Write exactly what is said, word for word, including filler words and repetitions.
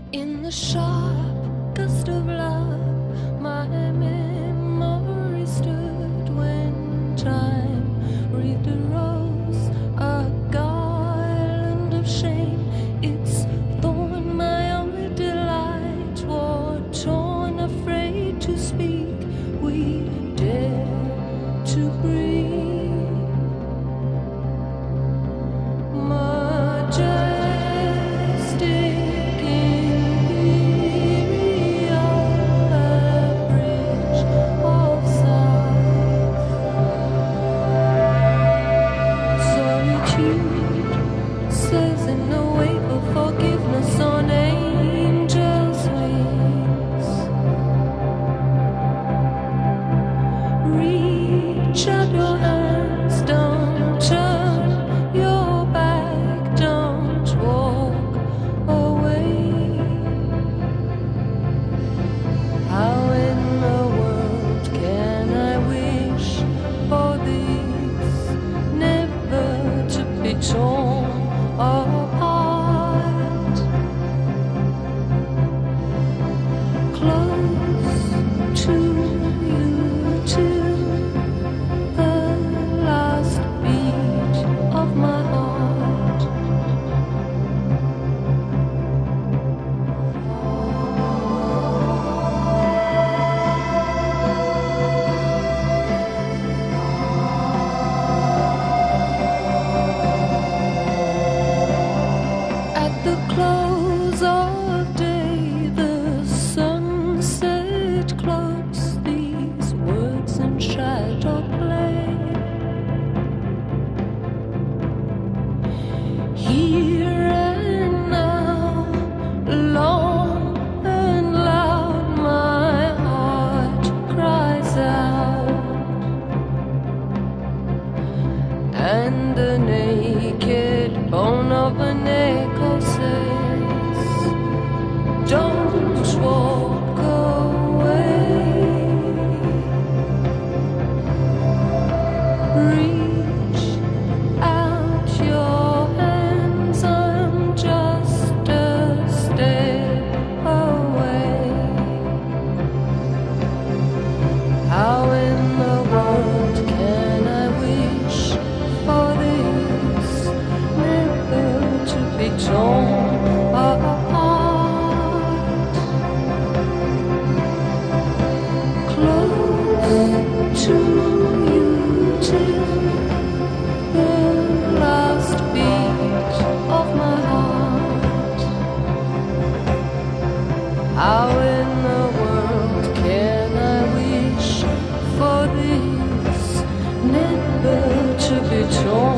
In the sharp gust of love, my memory stood when time wreathed a rose, a garland of shame. Its thorn, my only delight, war torn, afraid to speak. We dare to breathe. Says in the wake of forgiveness on angels' wings, reach out your hands, don't turn your back, don't walk away. How in the world can I wish for this, never to be torn apart, close to you till the last beat of my heart. The close of day, the sunset cloaks these words in shadow play. Here and now, long and loud, my heart cries out, and the naked bone of an echo says, don't walk away. Reach out your hands, I'm just a step away. How in the world can I wish for this, never to be torn apart, close to you till the last beat of my heart. How in the world can I wish for this, never to be torn